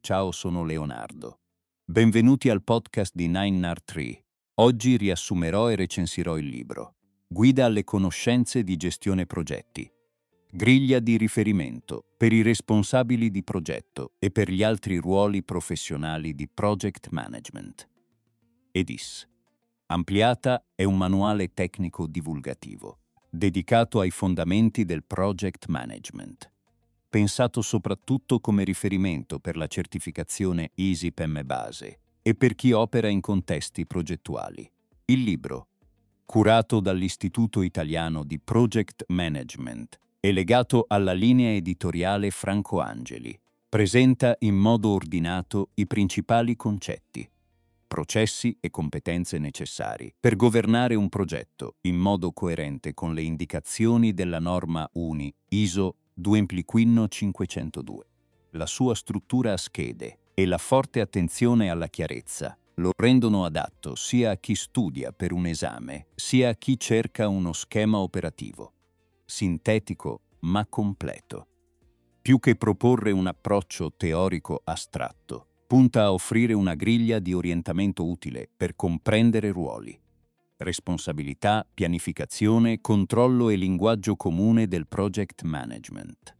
Ciao, sono Leonardo. Benvenuti al podcast di 9R3. Oggi riassumerò e recensirò il libro Guida alle conoscenze di gestione progetti. Griglia di riferimento per i responsabili di progetto e per gli altri ruoli professionali di project management. EDIS. Ampliata è un manuale tecnico divulgativo, dedicato ai fondamenti del project management. Pensato soprattutto come riferimento per la certificazione ISIPM base e per chi opera in contesti progettuali. Il libro, curato dall'Istituto Italiano di Project Management e legato alla linea editoriale Franco Angeli, presenta in modo ordinato i principali concetti, processi e competenze necessari per governare un progetto in modo coerente con le indicazioni della norma UNI ISO 21502. La sua struttura a schede e la forte attenzione alla chiarezza lo rendono adatto sia a chi studia per un esame, sia a chi cerca uno schema operativo. Sintetico ma completo. Più che proporre un approccio teorico astratto, punta a offrire una griglia di orientamento utile per comprendere ruoli, responsabilità, pianificazione, controllo e linguaggio comune del project management.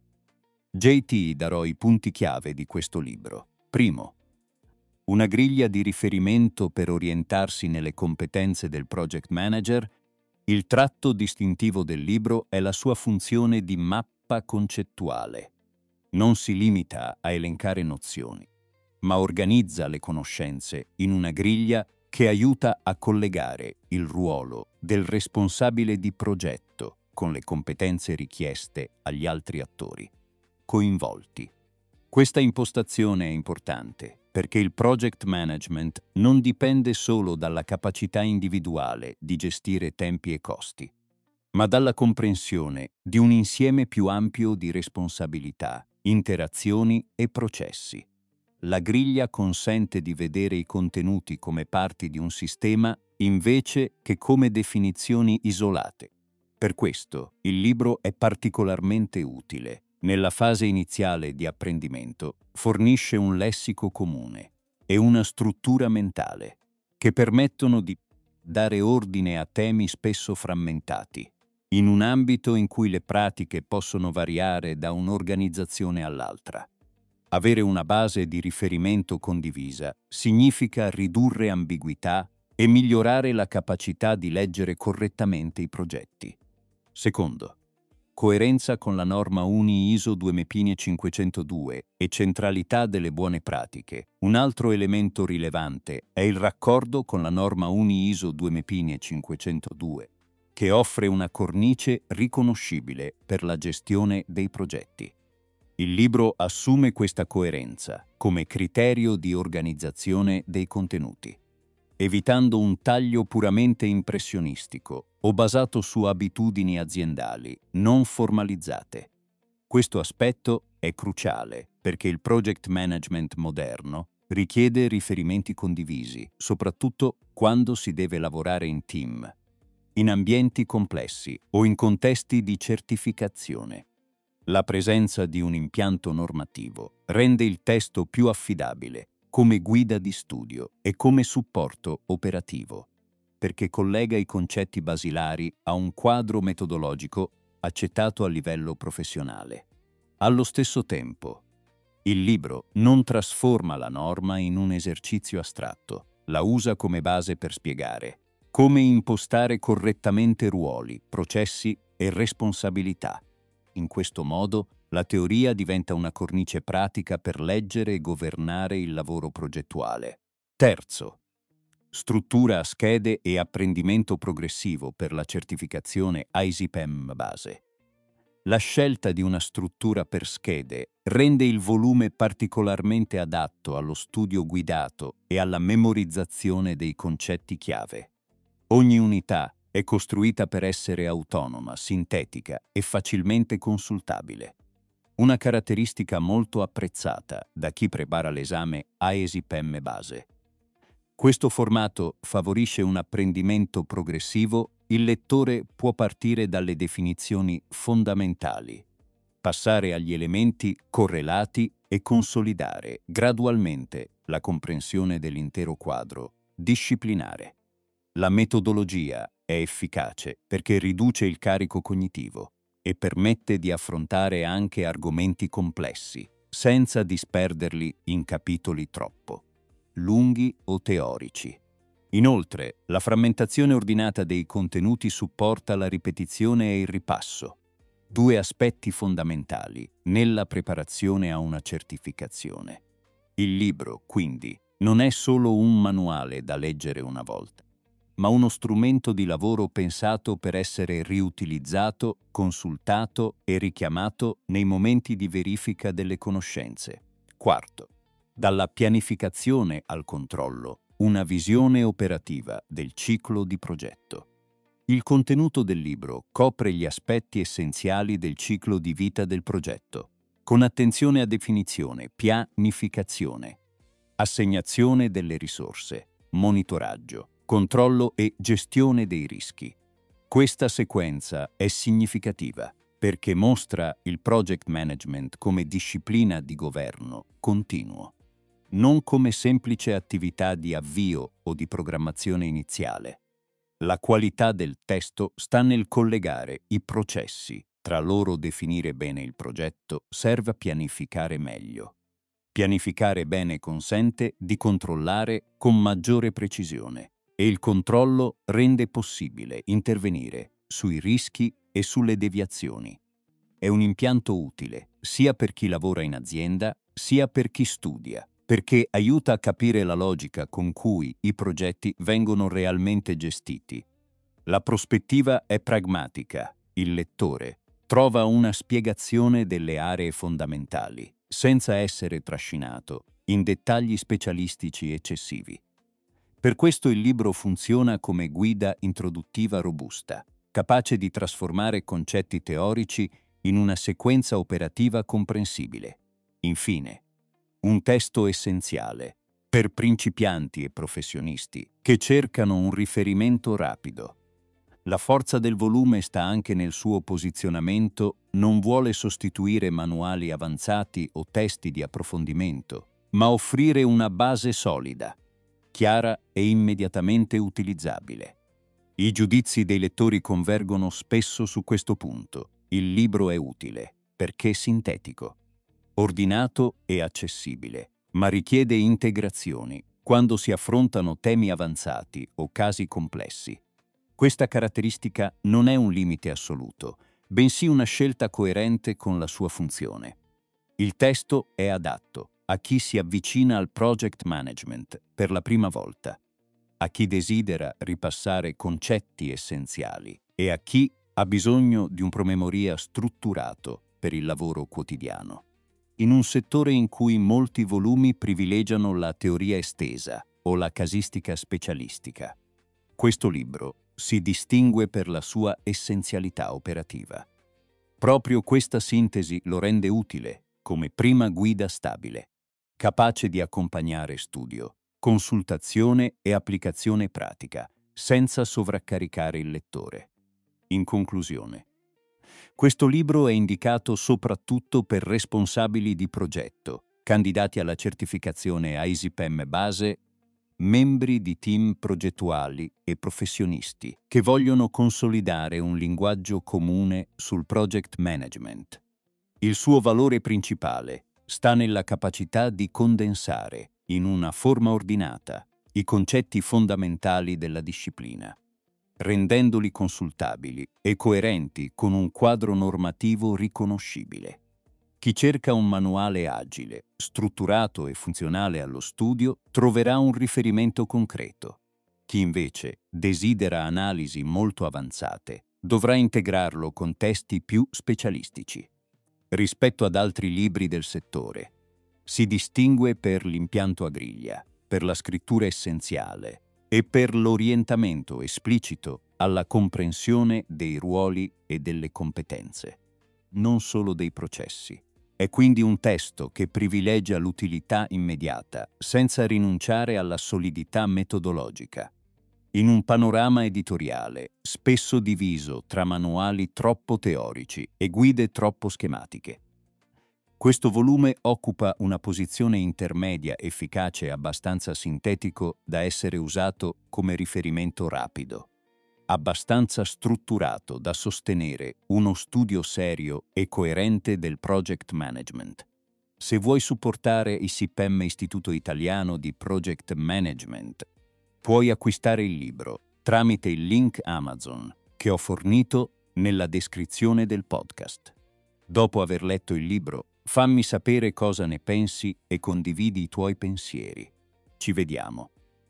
JT darò i punti chiave di questo libro. Primo, una griglia di riferimento per orientarsi nelle competenze del project manager. Il tratto distintivo del libro è la sua funzione di mappa concettuale. Non si limita a elencare nozioni, ma organizza le conoscenze in una griglia che aiuta a collegare il ruolo del responsabile di progetto con le competenze richieste agli altri attori coinvolti. Questa impostazione è importante perché il project management non dipende solo dalla capacità individuale di gestire tempi e costi, ma dalla comprensione di un insieme più ampio di responsabilità, interazioni e processi. La griglia consente di vedere i contenuti come parti di un sistema invece che come definizioni isolate. Per questo, il libro è particolarmente utile. Nella fase iniziale di apprendimento, fornisce un lessico comune e una struttura mentale che permettono di dare ordine a temi spesso frammentati, in un ambito in cui le pratiche possono variare da un'organizzazione all'altra. Avere una base di riferimento condivisa significa ridurre ambiguità e migliorare la capacità di leggere correttamente i progetti. Secondo, coerenza con la norma UNI ISO 21502 e centralità delle buone pratiche. Un altro elemento rilevante è il raccordo con la norma UNI ISO 21502, che offre una cornice riconoscibile per la gestione dei progetti. Il libro assume questa coerenza come criterio di organizzazione dei contenuti, evitando un taglio puramente impressionistico o basato su abitudini aziendali non formalizzate. Questo aspetto è cruciale perché il project management moderno richiede riferimenti condivisi, soprattutto quando si deve lavorare in team, in ambienti complessi o in contesti di certificazione. La presenza di un impianto normativo rende il testo più affidabile come guida di studio e come supporto operativo, perché collega i concetti basilari a un quadro metodologico accettato a livello professionale. Allo stesso tempo, il libro non trasforma la norma in un esercizio astratto, la usa come base per spiegare come impostare correttamente ruoli, processi e responsabilità. In questo modo, la teoria diventa una cornice pratica per leggere e governare il lavoro progettuale. Terzo, struttura a schede e apprendimento progressivo per la certificazione ISIPM base. La scelta di una struttura per schede rende il volume particolarmente adatto allo studio guidato e alla memorizzazione dei concetti chiave. Ogni unità è costruita per essere autonoma, sintetica e facilmente consultabile. Una caratteristica molto apprezzata da chi prepara l'esame ISIPM base. Questo formato favorisce un apprendimento progressivo. Il lettore può partire dalle definizioni fondamentali, passare agli elementi correlati e consolidare gradualmente la comprensione dell'intero quadro disciplinare. La metodologia è efficace perché riduce il carico cognitivo e permette di affrontare anche argomenti complessi, senza disperderli in capitoli troppo lunghi o teorici. Inoltre, la frammentazione ordinata dei contenuti supporta la ripetizione e il ripasso, due aspetti fondamentali nella preparazione a una certificazione. Il libro, quindi, non è solo un manuale da leggere una volta, ma uno strumento di lavoro pensato per essere riutilizzato, consultato e richiamato nei momenti di verifica delle conoscenze. Quarto, dalla pianificazione al controllo, una visione operativa del ciclo di progetto. Il contenuto del libro copre gli aspetti essenziali del ciclo di vita del progetto, con attenzione a definizione, pianificazione, assegnazione delle risorse, monitoraggio, controllo e gestione dei rischi. Questa sequenza è significativa perché mostra il project management come disciplina di governo continuo, non come semplice attività di avvio o di programmazione iniziale. La qualità del testo sta nel collegare i processi. Tra loro definire bene il progetto serve a pianificare meglio. Pianificare bene consente di controllare con maggiore precisione e il controllo rende possibile intervenire sui rischi e sulle deviazioni. È un impianto utile sia per chi lavora in azienda sia per chi studia, perché aiuta a capire la logica con cui i progetti vengono realmente gestiti. La prospettiva è pragmatica. Il lettore trova una spiegazione delle aree fondamentali, senza essere trascinato in dettagli specialistici eccessivi. Per questo il libro funziona come guida introduttiva robusta, capace di trasformare concetti teorici in una sequenza operativa comprensibile. Infine, un testo essenziale per principianti e professionisti che cercano un riferimento rapido. La forza del volume sta anche nel suo posizionamento, non vuole sostituire manuali avanzati o testi di approfondimento, ma offrire una base solida, chiara e immediatamente utilizzabile. I giudizi dei lettori convergono spesso su questo punto. Il libro è utile perché è sintetico, ordinato e accessibile, ma richiede integrazioni quando si affrontano temi avanzati o casi complessi. Questa caratteristica non è un limite assoluto, bensì una scelta coerente con la sua funzione. Il testo è adatto a chi si avvicina al project management per la prima volta, a chi desidera ripassare concetti essenziali e a chi ha bisogno di un promemoria strutturato per il lavoro quotidiano. In un settore in cui molti volumi privilegiano la teoria estesa o la casistica specialistica, questo libro si distingue per la sua essenzialità operativa. Proprio questa sintesi lo rende utile come prima guida stabile, capace di accompagnare studio, consultazione e applicazione pratica, senza sovraccaricare il lettore. In conclusione, questo libro è indicato soprattutto per responsabili di progetto, candidati alla certificazione ISIPEM base, membri di team progettuali e professionisti che vogliono consolidare un linguaggio comune sul project management. Il suo valore principale sta nella capacità di condensare, in una forma ordinata, i concetti fondamentali della disciplina, rendendoli consultabili e coerenti con un quadro normativo riconoscibile. Chi cerca un manuale agile, strutturato e funzionale allo studio troverà un riferimento concreto. Chi invece desidera analisi molto avanzate dovrà integrarlo con testi più specialistici. Rispetto ad altri libri del settore, si distingue per l'impianto a griglia, per la scrittura essenziale e per l'orientamento esplicito alla comprensione dei ruoli e delle competenze, non solo dei processi. È quindi un testo che privilegia l'utilità immediata, senza rinunciare alla solidità metodologica. In un panorama editoriale, spesso diviso tra manuali troppo teorici e guide troppo schematiche, Questo volume occupa una posizione intermedia, efficace e abbastanza sintetico da essere usato come riferimento rapido. Abbastanza strutturato da sostenere uno studio serio e coerente del project management. Se vuoi supportare il SIPEM Istituto Italiano di Project Management, puoi acquistare il libro tramite il link Amazon che ho fornito nella descrizione del podcast. Dopo aver letto il libro, fammi sapere cosa ne pensi e condividi i tuoi pensieri. Ci vediamo.